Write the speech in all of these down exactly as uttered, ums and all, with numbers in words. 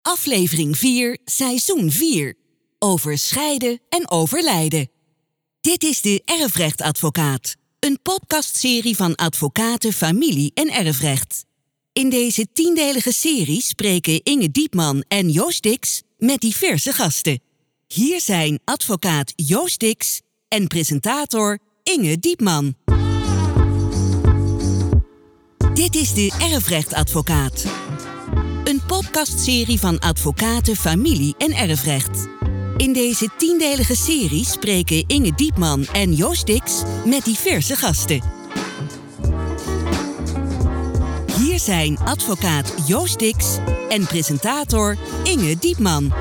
Aflevering vier, seizoen vier. Over scheiden en overlijden. Dit is de Erfrechtadvocaat. Een podcastserie van advocaten, familie en erfrecht. In deze tiendelige serie spreken Inge Diepman en Joost Dix met diverse gasten. Hier zijn advocaat Joost Dix en presentator Inge Diepman. Dit is de Erfrechtadvocaat. Een podcastserie van advocaten, familie en erfrecht. In deze tiendelige serie spreken Inge Diepman en Joost Dix met diverse gasten. Hier zijn advocaat Joost Dix en presentator Inge Diepman.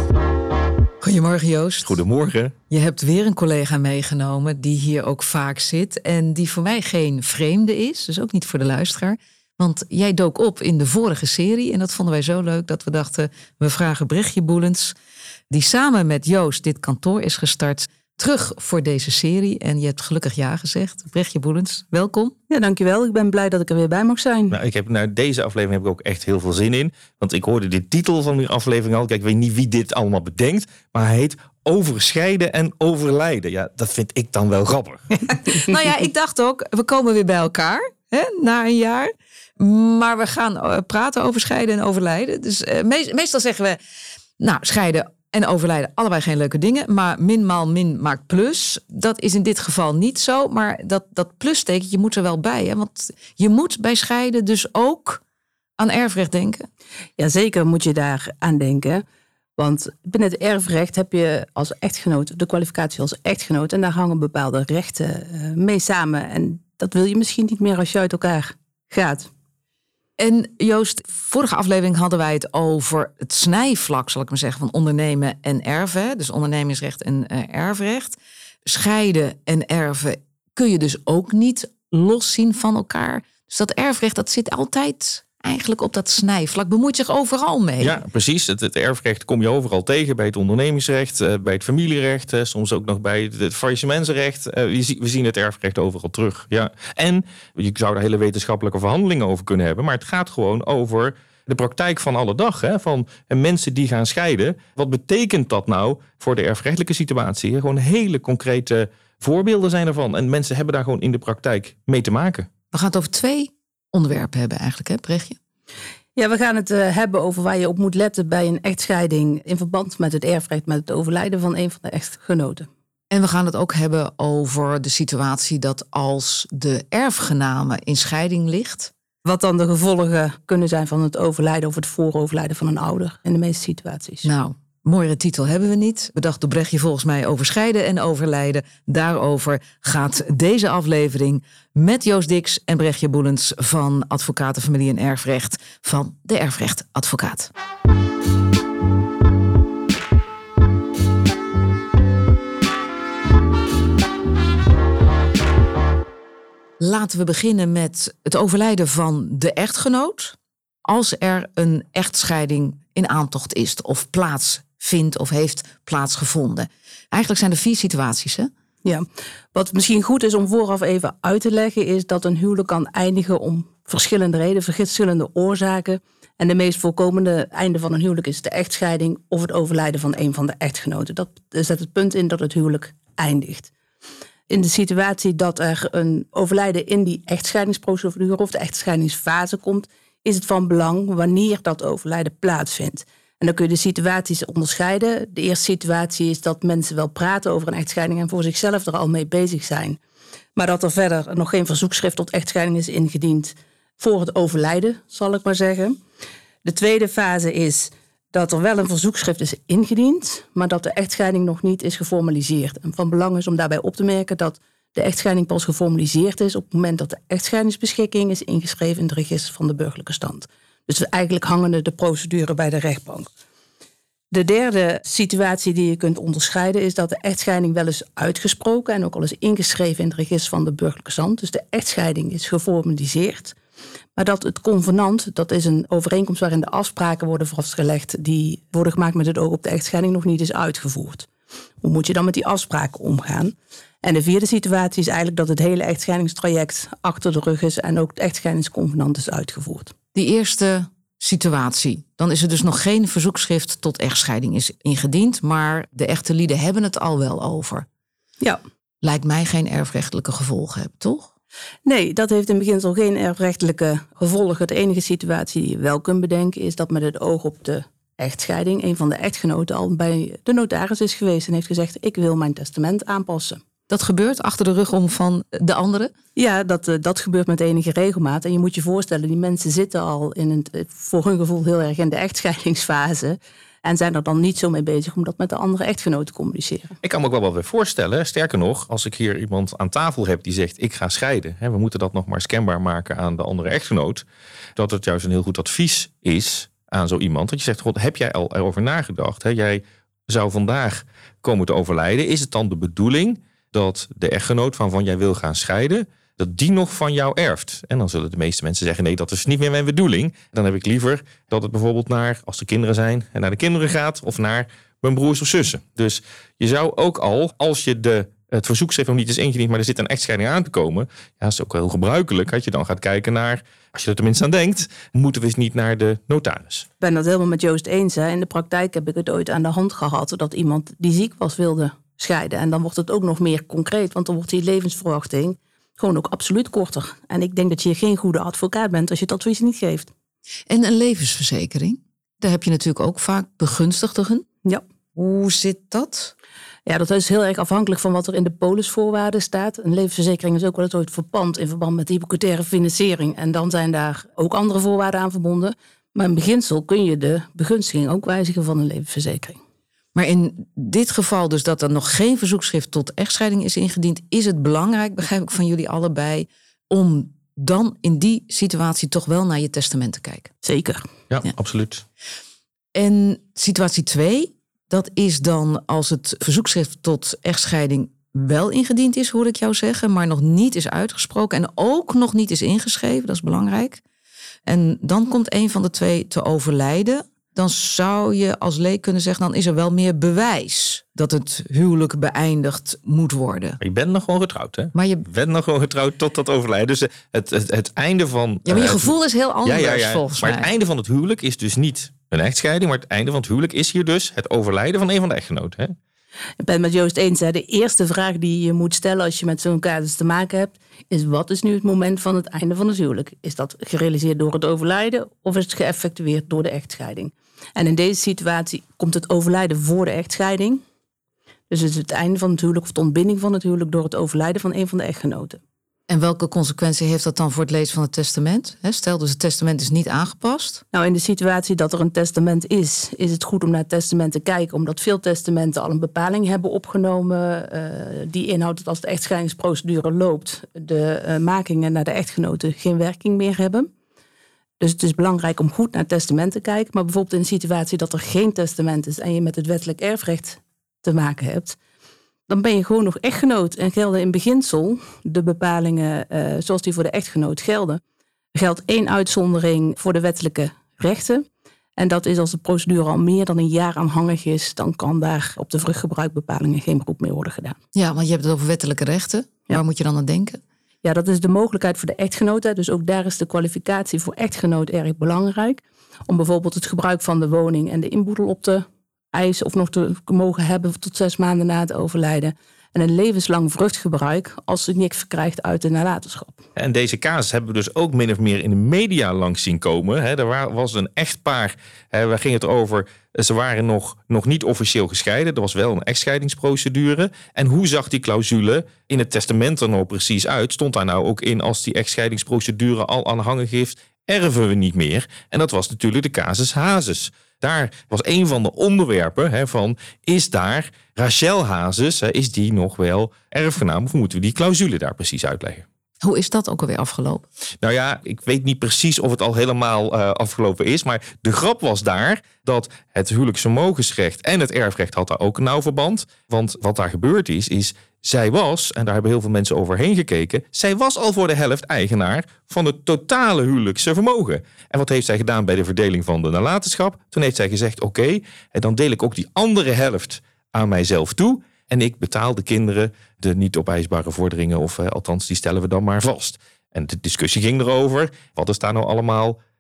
Goedemorgen Joost. Goedemorgen. Je hebt weer een collega meegenomen die hier ook vaak zit en die voor mij geen vreemde is, dus ook niet voor de luisteraar. Want jij dook op in de vorige serie en dat vonden wij zo leuk dat we dachten, we vragen Brechtje Boelens, die samen met Joost dit kantoor is gestart, terug voor deze serie. En je hebt gelukkig ja gezegd. Brechtje Boelens, welkom. Ja, dankjewel. Ik ben blij dat ik er weer bij mag zijn. Nou, ik heb, nou, deze aflevering heb ik ook echt heel veel zin in. Want ik hoorde de titel van die aflevering al. Kijk, ik weet niet wie dit allemaal bedenkt. Maar hij heet Overscheiden en Overlijden. Ja, dat vind ik dan wel grappig. Nou ja, ik dacht ook, we komen weer bij elkaar. Hè, na een jaar. Maar we gaan praten over scheiden en overlijden. Dus uh, me- meestal zeggen we, nou, scheiden en overlijden, allebei geen leuke dingen. Maar min maal min maakt plus. Dat is in dit geval niet zo. Maar dat, dat plustekentje moet er wel bij. Hè? Want je moet bij scheiden dus ook aan erfrecht denken. Jazeker moet je daar aan denken. Want binnen het erfrecht heb je als echtgenoot de kwalificatie als echtgenoot. En daar hangen bepaalde rechten uh, mee samen. En dat wil je misschien niet meer als je uit elkaar gaat. En Joost, vorige aflevering hadden wij het over het snijvlak, zal ik maar zeggen, van ondernemen en erven. Dus ondernemingsrecht en uh, erfrecht. Scheiden en erven kun je dus ook niet loszien van elkaar. Dus dat erfrecht, dat zit altijd eigenlijk op dat snijvlak. Bemoeit zich overal mee. Ja, precies. Het, het erfrecht kom je overal tegen. Bij het ondernemingsrecht, bij het familierecht. Soms ook nog bij het faillissementsrecht. We zien het erfrecht overal terug. Ja. En je zou daar hele wetenschappelijke verhandelingen over kunnen hebben. Maar het gaat gewoon over de praktijk van alle dag. Hè? Van mensen die gaan scheiden. Wat betekent dat nou voor de erfrechtelijke situatie? Gewoon hele concrete voorbeelden zijn ervan. En mensen hebben daar gewoon in de praktijk mee te maken. We gaan het over twee onderwerpen hebben eigenlijk, hè, Brechtje? Ja, we gaan het uh, hebben over waar je op moet letten bij een echtscheiding in verband met het erfrecht, met het overlijden van een van de echtgenoten. En we gaan het ook hebben over de situatie dat als de erfgename in scheiding ligt. Wat dan de gevolgen kunnen zijn van het overlijden of het vooroverlijden van een ouder in de meeste situaties. Nou, mooiere titel hebben we niet. Bedacht door Brechtje volgens mij over scheiden en overlijden. Daarover gaat deze aflevering met Joost Dix en Brechtje Boelens van Advocaten, Familie en Erfrecht van de Erfrechtadvocaat. Laten we beginnen met het overlijden van de echtgenoot. Als er een echtscheiding in aantocht is of plaatsvindt of heeft plaatsgevonden. Eigenlijk zijn er vier situaties, hè? Ja, wat misschien goed is om vooraf even uit te leggen is dat een huwelijk kan eindigen om verschillende redenen, verschillende oorzaken. En de meest voorkomende einde van een huwelijk is de echtscheiding of het overlijden van een van de echtgenoten. Dat zet het punt in dat het huwelijk eindigt. In de situatie dat er een overlijden in die echtscheidingsprocedure of de echtscheidingsfase komt, is het van belang wanneer dat overlijden plaatsvindt. En dan kun je de situaties onderscheiden. De eerste situatie is dat mensen wel praten over een echtscheiding en voor zichzelf er al mee bezig zijn. Maar dat er verder nog geen verzoekschrift tot echtscheiding is ingediend voor het overlijden, zal ik maar zeggen. De tweede fase is dat er wel een verzoekschrift is ingediend, maar dat de echtscheiding nog niet is geformaliseerd. En van belang is om daarbij op te merken dat de echtscheiding pas geformaliseerd is op het moment dat de echtscheidingsbeschikking is ingeschreven in het register van de burgerlijke stand. Dus eigenlijk hangende de procedure bij de rechtbank. De derde situatie die je kunt onderscheiden is dat de echtscheiding wel is uitgesproken en ook al is ingeschreven in het register van de burgerlijke stand. Dus de echtscheiding is geformaliseerd. Maar dat het convenant, dat is een overeenkomst waarin de afspraken worden vastgelegd die worden gemaakt met het oog op de echtscheiding, nog niet is uitgevoerd. Hoe moet je dan met die afspraken omgaan? En de vierde situatie is eigenlijk dat het hele echtscheidingstraject achter de rug is en ook het echtscheidingsconvenant is uitgevoerd. Die eerste situatie. Dan is er dus nog geen verzoekschrift tot echtscheiding is ingediend, maar de echte lieden hebben het al wel over. Ja. Lijkt mij geen erfrechtelijke gevolgen hebben, toch? Nee, dat heeft in beginsel geen erfrechtelijke gevolgen. De enige situatie die je wel kunt bedenken is dat met het oog op de echtscheiding een van de echtgenoten al bij de notaris is geweest en heeft gezegd: ik wil mijn testament aanpassen. Dat gebeurt achter de rug om van de anderen? Ja, dat, uh, dat gebeurt met enige regelmaat. En je moet je voorstellen, die mensen zitten al in het, voor hun gevoel heel erg in de echtscheidingsfase. En zijn er dan niet zo mee bezig om dat met de andere echtgenoot te communiceren. Ik kan me ook wel wat weer voorstellen. Sterker nog, als ik hier iemand aan tafel heb die zegt: ik ga scheiden. Hè, we moeten dat nog maar scanbaar maken aan de andere echtgenoot. Dat het juist een heel goed advies is aan zo iemand. Dat je zegt: God, heb jij al erover nagedacht? Hè? Jij zou vandaag komen te overlijden. Is het dan de bedoeling dat de echtgenoot waarvan jij wil gaan scheiden, dat die nog van jou erft? En dan zullen de meeste mensen zeggen: nee, dat is niet meer mijn bedoeling. Dan heb ik liever dat het bijvoorbeeld naar, als er kinderen zijn, en naar de kinderen gaat, of naar mijn broers of zussen. Dus je zou ook al, als je de, het verzoekschrift nog niet is ingediend, maar er zit een echtscheiding aan te komen, ja, dat is ook wel heel gebruikelijk, dat je dan gaat kijken naar, als je er tenminste aan denkt, moeten we eens niet naar de notaris. Ik ben dat helemaal met Joost eens. Hè. In de praktijk heb ik het ooit aan de hand gehad dat iemand die ziek was wilde scheiden. En dan wordt het ook nog meer concreet, want dan wordt die levensverwachting gewoon ook absoluut korter. En ik denk dat je geen goede advocaat bent als je het advies niet geeft. En een levensverzekering, daar heb je natuurlijk ook vaak begunstigden. Ja. Hoe zit dat? Ja, dat is heel erg afhankelijk van wat er in de polisvoorwaarden staat. Een levensverzekering is ook wel eens ooit verpand in verband met hypothecaire financiering. En dan zijn daar ook andere voorwaarden aan verbonden. Maar in beginsel kun je de begunstiging ook wijzigen van een levensverzekering. Maar in dit geval dus dat er nog geen verzoekschrift tot echtscheiding is ingediend, is het belangrijk, begrijp ik van jullie allebei, om dan in die situatie toch wel naar je testament te kijken. Zeker. Ja, Ja. absoluut. En situatie twee, dat is dan als het verzoekschrift tot echtscheiding wel ingediend is, hoor ik jou zeggen, maar nog niet is uitgesproken en ook nog niet is ingeschreven, dat is belangrijk. En dan komt een van de twee te overlijden. Dan zou je als leek kunnen zeggen, dan is er wel meer bewijs dat het huwelijk beëindigd moet worden. Maar je bent nog gewoon getrouwd, hè? Maar je, Je bent nog gewoon getrouwd tot dat overlijden. Dus het, het, het einde van... ja, maar je uh, gevoel is heel anders, ja, ja, ja. volgens Maar mij. het einde van het huwelijk is dus niet een echtscheiding, maar het einde van het huwelijk is hier dus het overlijden van een van de echtgenoten. Hè? Ik ben het met Joost eens. Hè. De eerste vraag die je moet stellen als je met zo'n casus te maken hebt, is: wat is nu het moment van het einde van het huwelijk? Is dat gerealiseerd door het overlijden of is het geëffectueerd door de echtscheiding? En in deze situatie komt het overlijden voor de echtscheiding. Dus het is het einde van het huwelijk of de ontbinding van het huwelijk door het overlijden van een van de echtgenoten. En welke consequentie heeft dat dan voor het lezen van het testament? Stel dus het testament is niet aangepast. Nou, in de situatie dat er een testament is, is het goed om naar het testament te kijken, omdat veel testamenten al een bepaling hebben opgenomen uh, die inhoudt dat als de echtscheidingsprocedure loopt, de uh, makingen naar de echtgenoten geen werking meer hebben. Dus het is belangrijk om goed naar het testament te kijken. Maar bijvoorbeeld in de situatie dat er geen testament is en je met het wettelijk erfrecht te maken hebt, dan ben je gewoon nog echtgenoot. En gelden in beginsel de bepalingen uh, zoals die voor de echtgenoot gelden. Er geldt één uitzondering voor de wettelijke rechten. En dat is als de procedure al meer dan een jaar aanhangig is, dan kan daar op de vruchtgebruikbepalingen geen beroep meer worden gedaan. Ja, want je hebt het over wettelijke rechten. Ja. Waar moet je dan aan denken? Ja, dat is de mogelijkheid voor de echtgenoot. Dus ook daar is de kwalificatie voor echtgenoot erg belangrijk. Om bijvoorbeeld het gebruik van de woning en de inboedel op te eisen of nog te mogen hebben tot zes maanden na het overlijden. En een levenslang vruchtgebruik als het niks verkrijgt uit de nalatenschap. En deze casus hebben we dus ook min of meer in de media langs zien komen. He, er was een echtpaar, he, waar ging het over, ze waren nog, nog niet officieel gescheiden. Er was wel een echtscheidingsprocedure. En hoe zag die clausule in het testament er nou precies uit? Stond daar nou ook in, als die echtscheidingsprocedure al aanhangig is, erven we niet meer? En dat was natuurlijk de casus Hazes. Daar was een van de onderwerpen he, van, is daar Rachel Hazes, he, is die nog wel erfgenaam? Of moeten we die clausule daar precies uitleggen? Hoe is dat ook alweer afgelopen? Nou ja, ik weet niet precies of het al helemaal uh, afgelopen is. Maar de grap was daar dat het huwelijksvermogensrecht en het erfrecht had daar ook een nauw verband. Want wat daar gebeurd is, is zij was, en daar hebben heel veel mensen overheen gekeken, zij was al voor de helft eigenaar van het totale huwelijkse vermogen. En wat heeft zij gedaan bij de verdeling van de nalatenschap? Toen heeft zij gezegd, oké, okay, dan deel ik ook die andere helft aan mijzelf toe. En ik betaal de kinderen de niet opeisbare vorderingen, of eh, althans die stellen we dan maar vast. En de discussie ging erover, wat is daar nou allemaal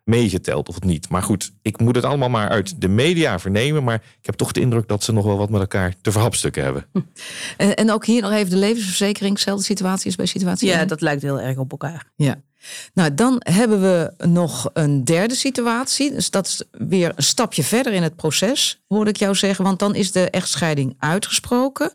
meegeteld of niet. Maar goed, ik moet het allemaal maar uit de media vernemen. Maar ik heb toch de indruk dat ze nog wel wat met elkaar te verhapstukken hebben. En, en ook hier nog even de levensverzekering. Dezelfde situatie is bij situatie Ja, één. dat lijkt heel erg op elkaar. Ja. Nou, dan hebben we nog een derde situatie. Dus dat is weer een stapje verder in het proces, hoorde ik jou zeggen. Want dan is de echtscheiding uitgesproken,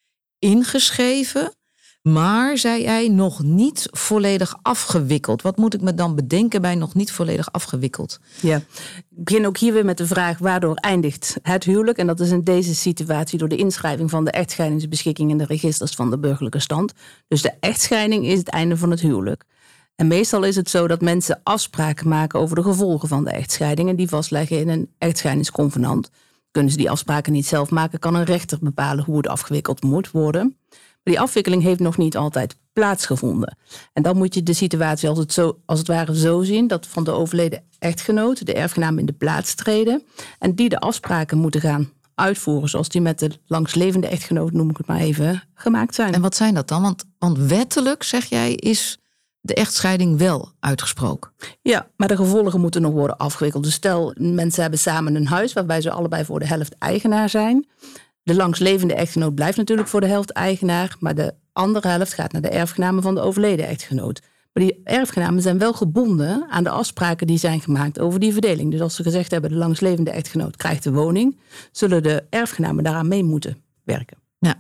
ingeschreven, maar, zei jij, nog niet volledig afgewikkeld. Wat moet ik me dan bedenken bij nog niet volledig afgewikkeld? Ja, ik begin ook hier weer met de vraag waardoor eindigt het huwelijk. En dat is in deze situatie door de inschrijving van de echtscheidingsbeschikking in de registers van de burgerlijke stand. Dus de echtscheiding is het einde van het huwelijk. En meestal is het zo dat mensen afspraken maken over de gevolgen van de echtscheiding en die vastleggen in een echtscheidingsconvenant. Kunnen ze die afspraken niet zelf maken, kan een rechter bepalen hoe het afgewikkeld moet worden. Maar die afwikkeling heeft nog niet altijd plaatsgevonden. En dan moet je de situatie als het, zo, als het ware zo zien dat van de overleden echtgenoot de erfgenamen in de plaats treden en die de afspraken moeten gaan uitvoeren zoals die met de langslevende echtgenoot, noem ik het maar even, gemaakt zijn. En wat zijn dat dan? Want, want wettelijk, zeg jij, is de echtscheiding wel uitgesproken. Ja, maar de gevolgen moeten nog worden afgewikkeld. Dus stel, mensen hebben samen een huis waarbij ze allebei voor de helft eigenaar zijn. De langslevende echtgenoot blijft natuurlijk voor de helft eigenaar, maar de andere helft gaat naar de erfgenamen van de overleden echtgenoot. Maar die erfgenamen zijn wel gebonden aan de afspraken die zijn gemaakt over die verdeling. Dus als ze gezegd hebben, de langslevende echtgenoot krijgt de woning, zullen de erfgenamen daaraan mee moeten werken. Ja.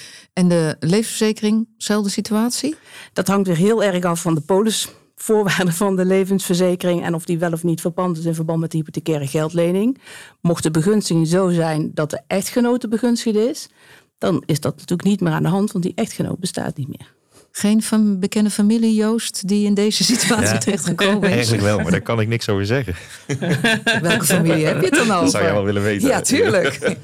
En de levensverzekering, zelfde situatie? Dat hangt weer heel erg af van de polisvoorwaarden van de levensverzekering en of die wel of niet verpand is in verband met de hypothecaire geldlening. Mocht de begunstiging zo zijn dat de echtgenoot de begunstigde is, dan is dat natuurlijk niet meer aan de hand, want die echtgenoot bestaat niet meer. Geen van bekende familie, Joost, die in deze situatie Ja, terechtgekomen is? Eigenlijk wel, maar daar kan ik niks over zeggen. Welke familie heb je het dan over? Dat zou je wel willen weten. Ja, tuurlijk.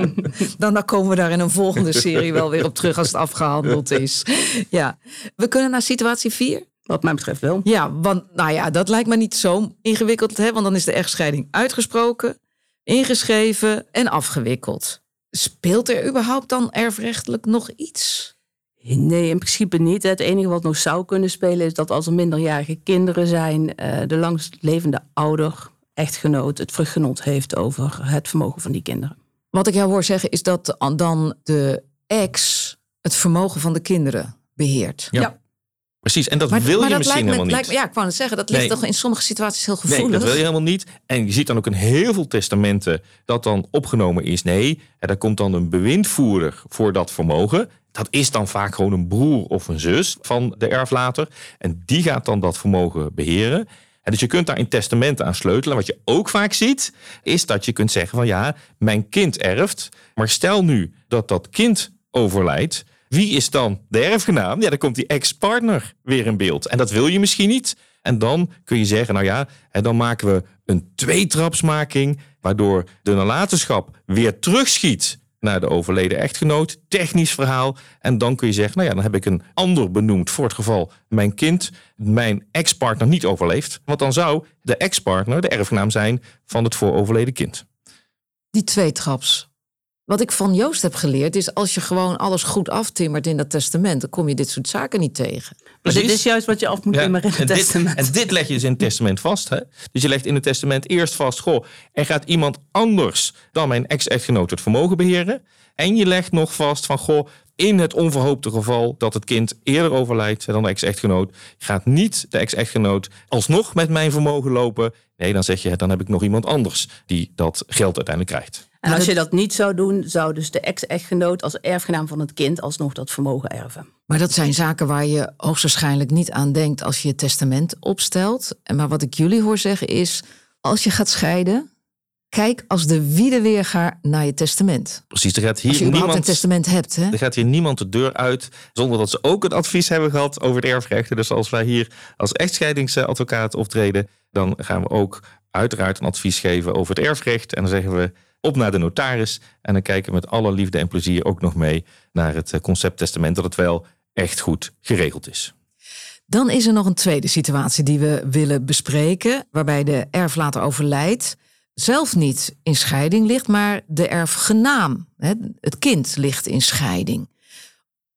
dan, dan komen we daar in een volgende serie wel weer op terug als het afgehandeld is. Ja, we kunnen naar situatie vier. Wat mij betreft wel. Ja, want nou ja, dat lijkt me niet zo ingewikkeld, hè? Want dan is de echtscheiding uitgesproken, ingeschreven en afgewikkeld. Speelt er überhaupt dan erfrechtelijk nog iets? Nee, in principe niet. Het enige wat nog zou kunnen spelen is dat als er minderjarige kinderen zijn, de langstlevende ouder, echtgenoot, het vruchtgenot heeft over het vermogen van die kinderen. Wat ik jou hoor zeggen is dat dan de ex het vermogen van de kinderen beheert. Ja. Ja. Precies, en dat Maar, wil maar je dat misschien lijkt me, helemaal niet. lijkt me- ja, ik wou het zeggen, dat ligt Nee. toch in sommige situaties heel gevoelig. Nee, dat wil je helemaal niet. En je ziet dan ook in heel veel testamenten dat dan opgenomen is. Nee, er komt dan een bewindvoerder voor dat vermogen. Dat is dan vaak gewoon een broer of een zus van de erflater. En die gaat dan dat vermogen beheren. En dus je kunt daar in testamenten aan sleutelen. Wat je ook vaak ziet, is dat je kunt zeggen van ja, mijn kind erft. Maar stel nu dat dat kind overlijdt. Wie is dan de erfgenaam? Ja, dan komt die ex-partner weer in beeld. En dat wil je misschien niet. En dan kun je zeggen, nou ja, dan maken we een tweetrapsmaking, waardoor de nalatenschap weer terugschiet naar de overleden echtgenoot. Technisch verhaal. En dan kun je zeggen, nou ja, dan heb ik een ander benoemd voor het geval mijn kind, mijn ex-partner niet overleeft. Want dan zou de ex-partner de erfgenaam zijn van het vooroverleden kind. Die tweetraps. Wat ik van Joost heb geleerd is, als je gewoon alles goed aftimmert in dat testament, dan kom je dit soort zaken niet tegen. Maar Precies. dit is juist wat je af moet Ja, timmeren in en, het dit, testament. en dit leg je dus in het testament vast. Hè? Dus je legt in het testament eerst vast, goh, er gaat iemand anders dan mijn ex-echtgenoot het vermogen beheren. En je legt nog vast van, goh, in het onverhoopte geval dat het kind eerder overlijdt dan de ex-echtgenoot, gaat niet de ex-echtgenoot alsnog met mijn vermogen lopen. Nee, dan zeg je, dan heb ik nog iemand anders die dat geld uiteindelijk krijgt. En als je dat niet zou doen, zou dus de ex-echtgenoot als erfgenaam van het kind alsnog dat vermogen erven. Maar dat zijn zaken waar je hoogstwaarschijnlijk niet aan denkt als je het testament opstelt. Maar wat ik jullie hoor zeggen is, als je gaat scheiden, kijk als de wiedeweergaar naar je testament. Precies, er gaat Als je hier überhaupt niemand, een testament hebt. Hè? er gaat hier niemand de deur uit zonder dat ze ook het advies hebben gehad over het erfrecht. Dus als wij hier als echtscheidingsadvocaat optreden, dan gaan we ook uiteraard een advies geven over het erfrecht. En dan zeggen we op naar de notaris. En dan kijken we met alle liefde en plezier ook nog mee naar het concept testament, dat het wel echt goed geregeld is. Dan is er nog een tweede situatie die we willen bespreken, waarbij de erflater overlijdt, zelf niet in scheiding ligt, maar de erfgenaam, het kind, ligt in scheiding.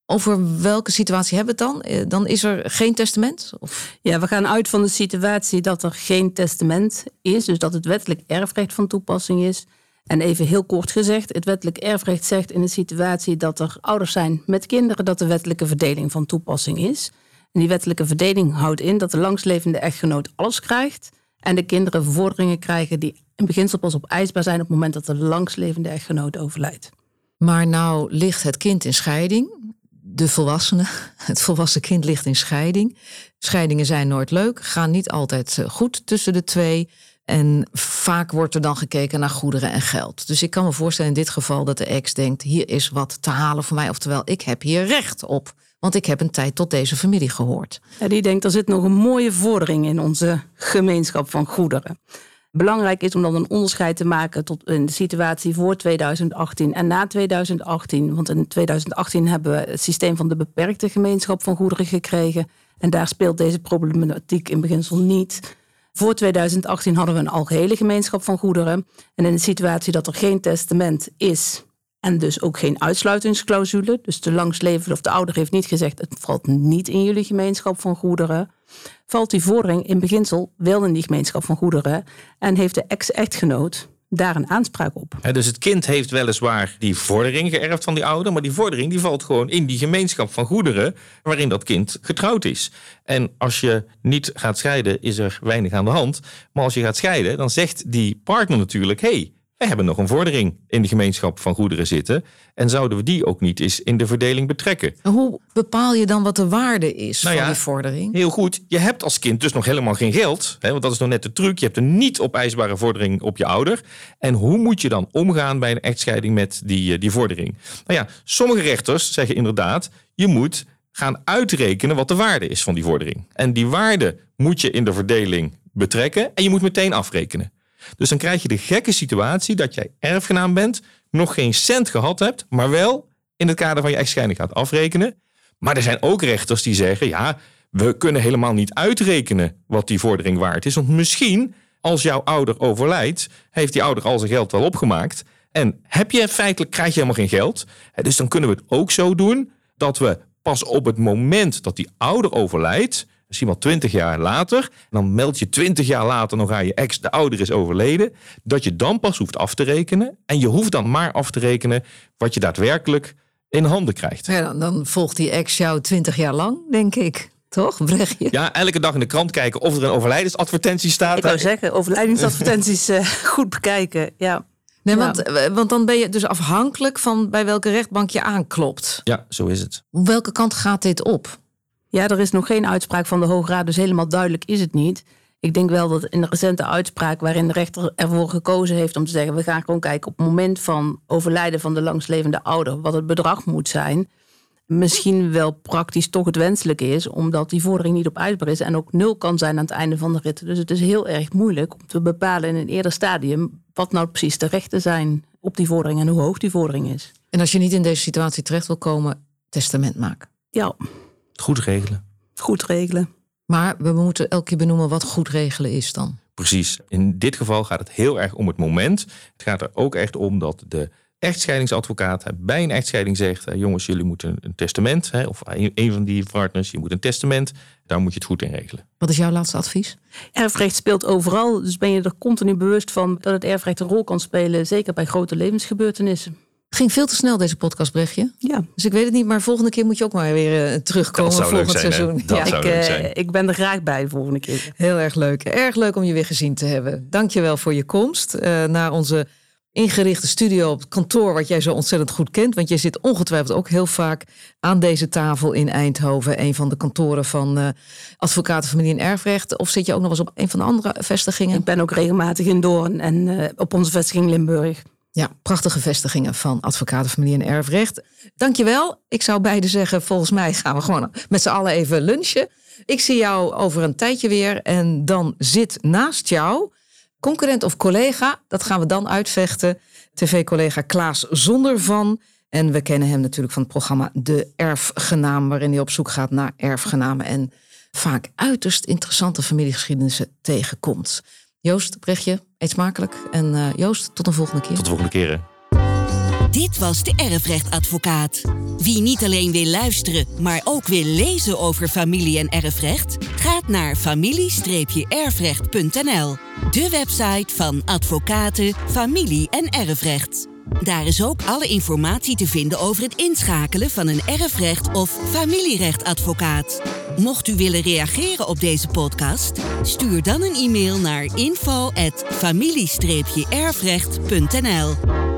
Over welke situatie hebben we het dan? Dan is er geen testament? Of? Ja, we gaan uit van de situatie dat er geen testament is. Dus dat het wettelijk erfrecht van toepassing is. En even heel kort gezegd, het wettelijk erfrecht zegt in de situatie dat er ouders zijn met kinderen, dat de wettelijke verdeling van toepassing is. En die wettelijke verdeling houdt in dat de langstlevende echtgenoot alles krijgt en de kinderen vorderingen krijgen die in beginsel pas opeisbaar zijn op het moment dat de langstlevende echtgenoot overlijdt. Maar nou ligt het kind in scheiding. De volwassene, het volwassen kind ligt in scheiding. Scheidingen zijn nooit leuk, gaan niet altijd goed tussen de twee. En vaak wordt er dan gekeken naar goederen en geld. Dus ik kan me voorstellen in dit geval dat de ex denkt, hier is wat te halen voor mij. Oftewel, ik heb hier recht op. Want ik heb een tijd tot deze familie gehoord. Ja, die denkt, er zit nog een mooie vordering in onze gemeenschap van goederen. Belangrijk is om dan een onderscheid te maken tot in de situatie voor tweeduizend achttien en na tweeduizend achttien. Want in tweeduizend achttien hebben we het systeem van de beperkte gemeenschap van goederen gekregen. En daar speelt deze problematiek in beginsel niet. Voor tweeduizend achttien hadden we een algehele gemeenschap van goederen. En in de situatie dat er geen testament is en dus ook geen uitsluitingsclausule, dus de langstlevende of de ouder heeft niet gezegd, het valt niet in jullie gemeenschap van goederen, valt die vordering in beginsel wel in die gemeenschap van goederen en heeft de ex-echtgenoot daar een aanspraak op. He, dus het kind heeft weliswaar die vordering geërfd van die ouder, maar die vordering die valt gewoon in die gemeenschap van goederen waarin dat kind getrouwd is. En als je niet gaat scheiden, is er weinig aan de hand. Maar als je gaat scheiden, dan zegt die partner natuurlijk, hé, hey, we hebben nog een vordering in de gemeenschap van goederen zitten. En zouden we die ook niet eens in de verdeling betrekken? Hoe bepaal je dan wat de waarde is nou van ja, die vordering? Heel goed. Je hebt als kind dus nog helemaal geen geld. Hè, want dat is nog net de truc. Je hebt een niet opeisbare vordering op je ouder. En hoe moet je dan omgaan bij een echtscheiding met die, die vordering? Nou ja, sommige rechters zeggen inderdaad, je moet gaan uitrekenen wat de waarde is van die vordering. En die waarde moet je in de verdeling betrekken en je moet meteen afrekenen. Dus dan krijg je de gekke situatie dat jij erfgenaam bent, nog geen cent gehad hebt, maar wel in het kader van je echtscheiding gaat afrekenen. Maar er zijn ook rechters die zeggen, ja, we kunnen helemaal niet uitrekenen wat die vordering waard is. Want misschien, als jouw ouder overlijdt, heeft die ouder al zijn geld wel opgemaakt. En heb je feitelijk, krijg je helemaal geen geld. Dus dan kunnen we het ook zo doen dat we pas op het moment dat die ouder overlijdt, misschien wel twintig jaar later, en dan meld je twintig jaar later nog aan je ex, de ouder is overleden, dat je dan pas hoeft af te rekenen. En je hoeft dan maar af te rekenen wat je daadwerkelijk in handen krijgt. Ja, dan, dan volgt die ex jou twintig jaar lang, denk ik. Toch, Brechtje? Ja, elke dag in de krant kijken of er een overlijdensadvertentie staat. Ik wou zeggen, overlijdensadvertenties uh, goed bekijken, ja. Nee, want, ja. want dan ben je dus afhankelijk van bij welke rechtbank je aanklopt. Ja, zo is het. Welke kant gaat dit op? Ja, er is nog geen uitspraak van de Hoge Raad, dus helemaal duidelijk is het niet. Ik denk wel dat in de recente uitspraak waarin de rechter ervoor gekozen heeft om te zeggen, we gaan gewoon kijken op het moment van overlijden van de langstlevende ouder, wat het bedrag moet zijn, misschien wel praktisch toch het wenselijke is, omdat die vordering niet opeisbaar is en ook nul kan zijn aan het einde van de rit. Dus het is heel erg moeilijk om te bepalen in een eerder stadium wat nou precies de rechten zijn op die vordering en hoe hoog die vordering is. En als je niet in deze situatie terecht wil komen, testament maken. Ja. Goed regelen. Goed regelen. Maar we moeten elke keer benoemen wat goed regelen is dan. Precies. In dit geval gaat het heel erg om het moment. Het gaat er ook echt om dat de echtscheidingsadvocaat bij een echtscheiding zegt, jongens, jullie moeten een testament, of een van die partners, je moet een testament. Daar moet je het goed in regelen. Wat is jouw laatste advies? Erfrecht speelt overal, dus ben je er continu bewust van dat het erfrecht een rol kan spelen, zeker bij grote levensgebeurtenissen. Het ging veel te snel, deze podcast, Brechtje. Ja. Dus ik weet het niet, maar volgende keer moet je ook maar weer uh, terugkomen volgend zijn, seizoen. Dat ja, zou ik, leuk uh, zijn. ik ben er graag bij de volgende keer. Heel erg leuk. Erg leuk om je weer gezien te hebben. Dank je wel voor je komst uh, naar onze ingerichte studio op het kantoor wat jij zo ontzettend goed kent. Want jij zit ongetwijfeld ook heel vaak aan deze tafel in Eindhoven. Een van de kantoren van uh, advocaten, familie en erfrecht. Of zit je ook nog eens op een van de andere vestigingen? Ik ben ook regelmatig in Doorn en uh, op onze vestiging Limburg. Ja, prachtige vestigingen van advocaten, familie en erfrecht. Dankjewel. Ik zou beide zeggen, volgens mij gaan we gewoon met z'n allen even lunchen. Ik zie jou over een tijdje weer en dan zit naast jou concurrent of collega, dat gaan we dan uitvechten. tv-collega Klaas Zondervan. En we kennen hem natuurlijk van het programma De Erfgenaam, waarin hij op zoek gaat naar erfgenamen en vaak uiterst interessante familiegeschiedenissen tegenkomt. Joost, Brechtje, eet smakelijk. En uh, Joost, tot een volgende keer. Tot de volgende keer. Dit was de Erfrechtadvocaat. Wie niet alleen wil luisteren, maar ook wil lezen over familie- en erfrecht, gaat naar familie erfrecht punt n l, de website van advocaten, familie- en erfrecht. Daar is ook alle informatie te vinden over het inschakelen van een erfrecht- of familierechtadvocaat. Mocht u willen reageren op deze podcast, stuur dan een e-mail naar info at familie erfrecht punt n l.